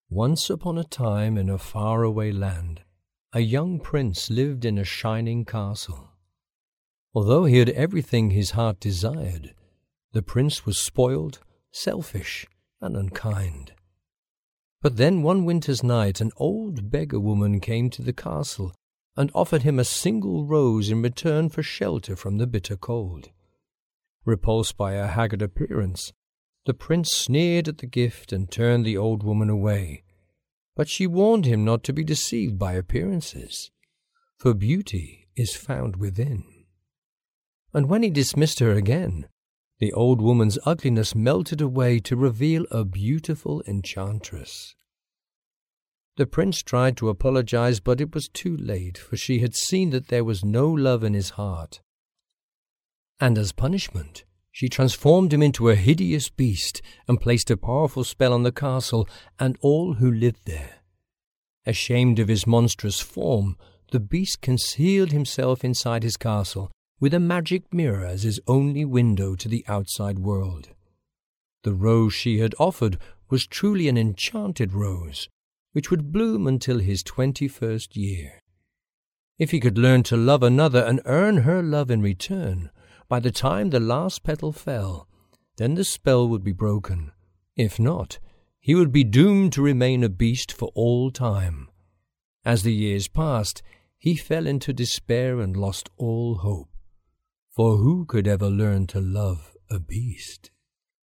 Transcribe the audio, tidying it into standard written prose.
Once upon a time in a faraway land, a young prince lived in a shining castle. Although he had everything his heart desired, the prince was spoiled, selfish, and unkind. But then one winter's night an old beggar woman came to the castle and offered him a single rose in return for shelter from the bitter cold. Repulsed by her haggard appearance, the prince sneered at the gift and turned the old woman away. But she warned him not to be deceived by appearances, for beauty is found within. And when he dismissed her again, the old woman's ugliness melted away to reveal a beautiful enchantress. The prince tried to apologize, but it was too late, for she had seen that there was no love in his heart. And as punishment, she transformed him into a hideous beast and placed a powerful spell on the castle and all who lived there. Ashamed of his monstrous form, the beast concealed himself inside his castle with a magic mirror as his only window to the outside world. The rose she had offered was truly an enchanted rose, which would bloom until his 21st year. If he could learn to love another and earn her love in return, by the time the last petal fell, then the spell would be broken. If not, he would be doomed to remain a beast for all time. As the years passed, he fell into despair and lost all hope. For who could ever learn to love a beast?